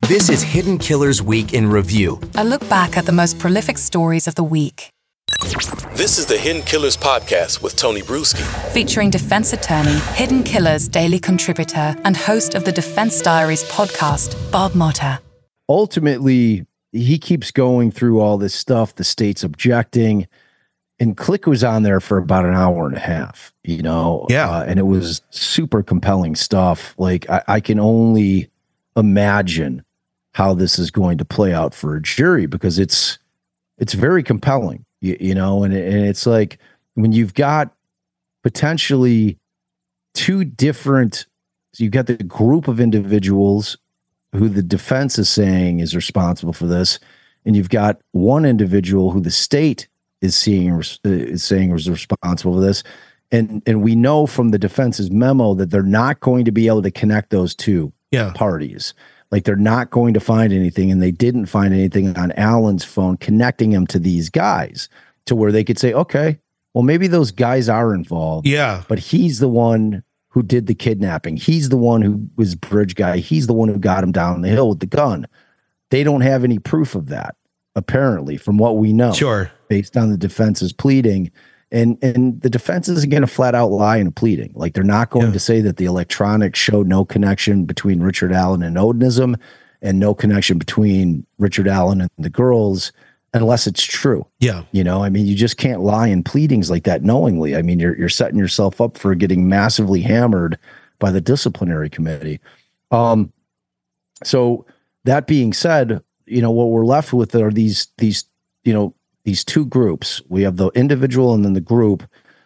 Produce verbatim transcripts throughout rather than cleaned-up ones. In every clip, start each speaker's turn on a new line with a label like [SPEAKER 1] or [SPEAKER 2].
[SPEAKER 1] This is Hidden Killers Week in Review.
[SPEAKER 2] A look back at the most prolific stories of the week.
[SPEAKER 3] This is the Hidden Killers podcast with Tony Bruschi.
[SPEAKER 2] Featuring defense attorney, Hidden Killers daily contributor, and host of the Defense Diaries podcast, Bob Motta.
[SPEAKER 4] Ultimately, he keeps going through all this stuff. The state's objecting. And Click was on there for about an hour and a half, you know?
[SPEAKER 5] Yeah.
[SPEAKER 4] Uh, and it was super compelling stuff. Like, I, I can only imagine how this is going to play out for a jury, because it's it's very compelling, you, you know, and, and it's like when you've got potentially two different, so you've got the group of individuals who the defense is saying is responsible for this, and you've got one individual who the state is seeing is saying is responsible for this, and and we know from the defense's memo that they're not going to be able to connect those two
[SPEAKER 5] yeah.
[SPEAKER 4] parties. Like, they're not going to find anything, and they didn't find anything on Alan's phone connecting him to these guys to where they could say, okay, well, maybe those guys are involved.
[SPEAKER 5] Yeah.
[SPEAKER 4] But he's the one who did the kidnapping. He's the one who was bridge guy. He's the one who got him down the hill with the gun. They don't have any proof of that, apparently, from what we know.
[SPEAKER 5] Sure.
[SPEAKER 4] Based on the defense's pleading. And and the defense isn't going to flat out lie in a pleading. Like, they're not going
[SPEAKER 5] yeah.
[SPEAKER 4] to say that the electronics showed no connection between Richard Allen and Odinism, and no connection between Richard Allen and the girls, unless it's true.
[SPEAKER 5] Yeah.
[SPEAKER 4] You know, I mean, you just can't lie in pleadings like that knowingly. I mean, you're you're setting yourself up for getting massively hammered by the disciplinary committee. Um, so that being said, you know, what we're left with are these these, you know, these two groups. We have the individual and then the group,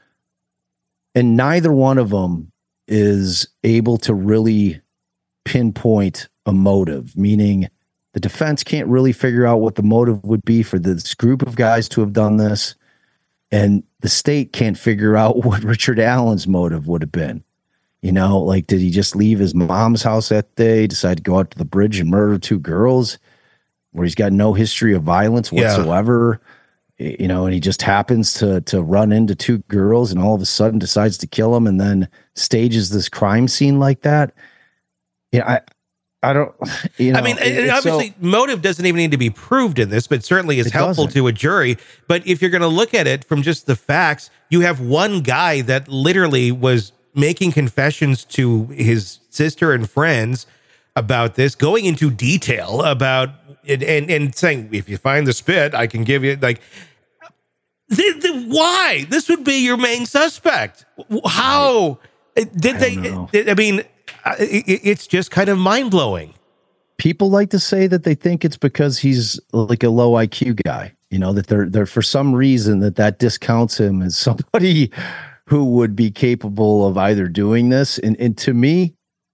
[SPEAKER 4] and neither one of them is able to really pinpoint a motive, meaning the defense can't really figure out what the motive would be for this group of guys to have done this, and the state can't figure out what Richard Allen's motive would have been. You know, like, did he just leave his mom's house that day, decide to go out to the bridge and murder two girls where he's got no history of violence whatsoever? Yeah. You know, and he just happens to to run into two girls and all of a sudden decides to kill them, and then stages this crime scene like that. Yeah, I, I don't. You know,
[SPEAKER 5] I mean,
[SPEAKER 4] it,
[SPEAKER 5] obviously,
[SPEAKER 4] so,
[SPEAKER 5] motive doesn't even need to be proved in this, but certainly is
[SPEAKER 4] It
[SPEAKER 5] helpful
[SPEAKER 4] doesn't.
[SPEAKER 5] to a jury. But if you're going to look at it from just the facts, you have one guy that literally was making confessions to his sister and friends about this, going into detail about it, and and saying, if you find the spit, I can give you, like. The, the, why? This would be your main suspect. How did
[SPEAKER 4] I
[SPEAKER 5] they?
[SPEAKER 4] don't
[SPEAKER 5] I mean, it, it's just kind of mind blowing.
[SPEAKER 4] people like to say that they think it's because he's like a low I Q guy. You know, that they're they're for some reason that that discounts him as somebody who would be capable of either doing this. And and to me,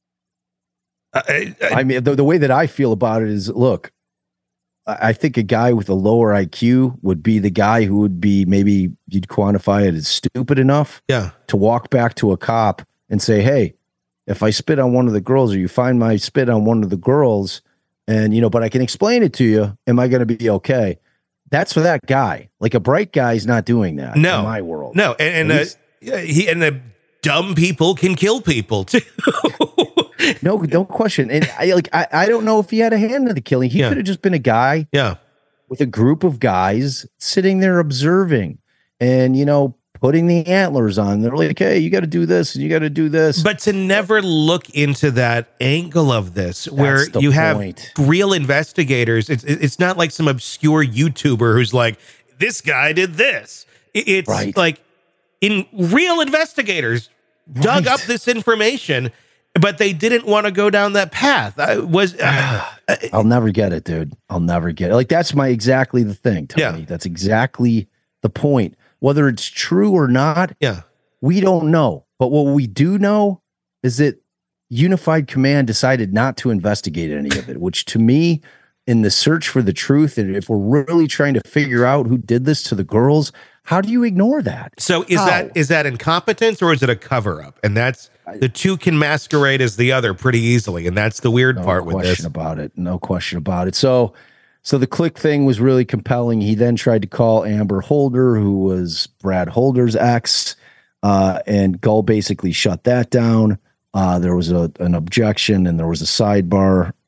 [SPEAKER 4] I, I, I mean, the, the way that I feel about it is, look. I think a guy with a lower I Q would be the guy who would be, maybe you'd quantify it as stupid enough
[SPEAKER 5] yeah.
[SPEAKER 4] to walk back to a cop and say, hey, if I spit on one of the girls or you find my spit on one of the girls and, you know, but I can explain it to you, am I going to be okay? That's for that guy. Like, a bright guy's not doing that
[SPEAKER 5] no.
[SPEAKER 4] in my world.
[SPEAKER 5] No. And, and, uh, he, and the dumb people can kill people too.
[SPEAKER 4] No, no question. And I like I, I don't know if he had a hand in the killing. He
[SPEAKER 5] Yeah.
[SPEAKER 4] could have just been a guy
[SPEAKER 5] Yeah.
[SPEAKER 4] with a group of guys sitting there observing and, you know, putting the antlers on. They're like, hey, you got to do this and you got to do this.
[SPEAKER 5] But to never look into that angle of this, where
[SPEAKER 4] That's the
[SPEAKER 5] you have
[SPEAKER 4] point.
[SPEAKER 5] real investigators, it's it's not like some obscure YouTuber who's like, this guy did this. It- It's
[SPEAKER 4] Right.
[SPEAKER 5] like in real investigators dug
[SPEAKER 4] Right.
[SPEAKER 5] up this information, but they didn't want to go down that path. I was uh,
[SPEAKER 4] I'll never get it, dude. I'll never get it. Like, that's my exactly the thing, Tony.
[SPEAKER 5] Yeah.
[SPEAKER 4] That's exactly the point. Whether it's true or not,
[SPEAKER 5] yeah.
[SPEAKER 4] we don't know. But what we do know is that Unified Command decided not to investigate any of it, which to me, in the search for the truth, and if we're really trying to figure out who did this to the girls, how do you ignore that?
[SPEAKER 5] So is
[SPEAKER 4] How?
[SPEAKER 5] that is that incompetence or is it a cover up? And that's the two can masquerade as the other pretty easily, and that's the weird
[SPEAKER 4] No
[SPEAKER 5] part with
[SPEAKER 4] question
[SPEAKER 5] this.
[SPEAKER 4] about it. No question about it. So, so the Click thing was really compelling. He then tried to call Amber Holder, who was Brad Holder's ex, uh, and Gull basically shut that down. Uh, there was a, an objection and there was a sidebar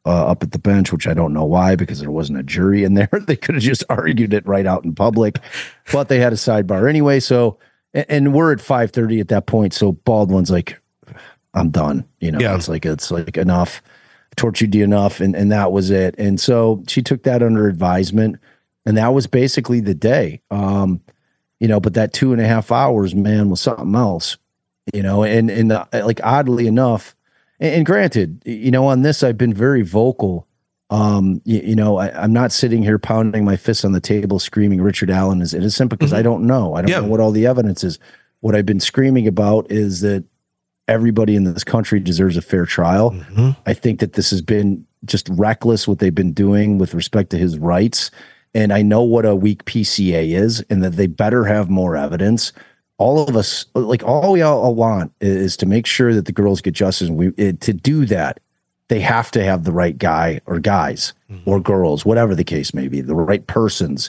[SPEAKER 4] uh, up at the bench, which I don't know why, because there wasn't a jury in there. They could have just argued it right out in public, but they had a sidebar anyway. So, and, and we're at five thirty at that point. So Baldwin's like, I'm done. You know, yeah. it's like, it's like enough, tortured you enough. And, and that was it. And so she took that under advisement, and that was basically the day. Um, you know, but that two and a half hours, man, was something else, you know, and, and the, like, oddly enough, and, and granted, you know, on this, I've been very vocal. Um, you, you know, I, I'm not sitting here pounding my fists on the table, screaming Richard Allen is innocent, because mm-hmm. I don't know. I don't yeah. know what all the evidence is. What I've been screaming about is that everybody in this country deserves a fair trial. Mm-hmm. I think that this has been just reckless, what they've been doing with respect to his rights. And I know what a weak P C A is, and that they better have more evidence. All of us, like, all we all want is to make sure that the girls get justice. And we, it, to do that, they have to have the right guy or guys mm-hmm. or girls, whatever the case may be, the right persons.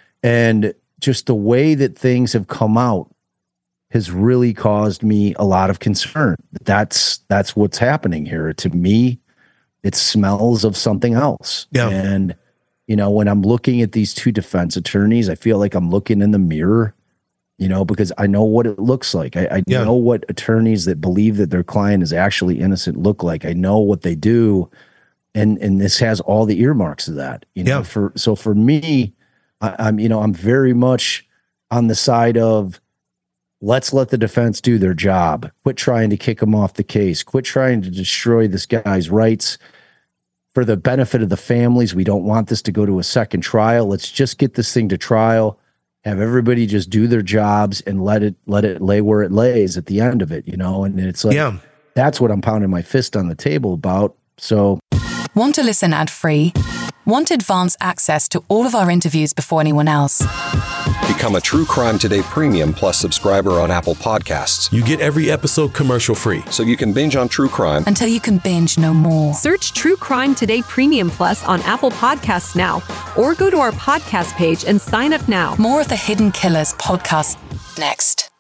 [SPEAKER 4] And just the way that things have come out has really caused me a lot of concern. That's, that's what's happening here. To me, it smells of something else.
[SPEAKER 5] Yeah.
[SPEAKER 4] And, you know, when I'm looking at these two defense attorneys, I feel like I'm looking in the mirror, you know, because I know what it looks like. I, I yeah. know what attorneys that believe that their client is actually innocent look like. I know what they do. And, and this has all the earmarks of that, you know, yeah. for, so for me, I, I'm, you know, I'm very much on the side of, let's let the defense do their job. Quit trying to kick him off the case. Quit trying to destroy this guy's rights. For the benefit of the families, we don't want this to go to a second trial. Let's just get this thing to trial, have everybody just do their jobs, and let it let it lay where it lays at the end of it, you know? And it's like, yeah. that's what I'm pounding my fist on the table about. So,
[SPEAKER 2] want to listen ad-free? Want advanced access to all of our interviews before anyone else?
[SPEAKER 6] Become a True Crime Today Premium Plus subscriber on Apple Podcasts.
[SPEAKER 3] You get every episode commercial free,
[SPEAKER 6] so you can binge on true crime
[SPEAKER 2] until you can binge no more.
[SPEAKER 7] Search True Crime Today Premium Plus on Apple Podcasts now, or go to our podcast page and sign up now.
[SPEAKER 2] More of the Hidden Killers podcast next.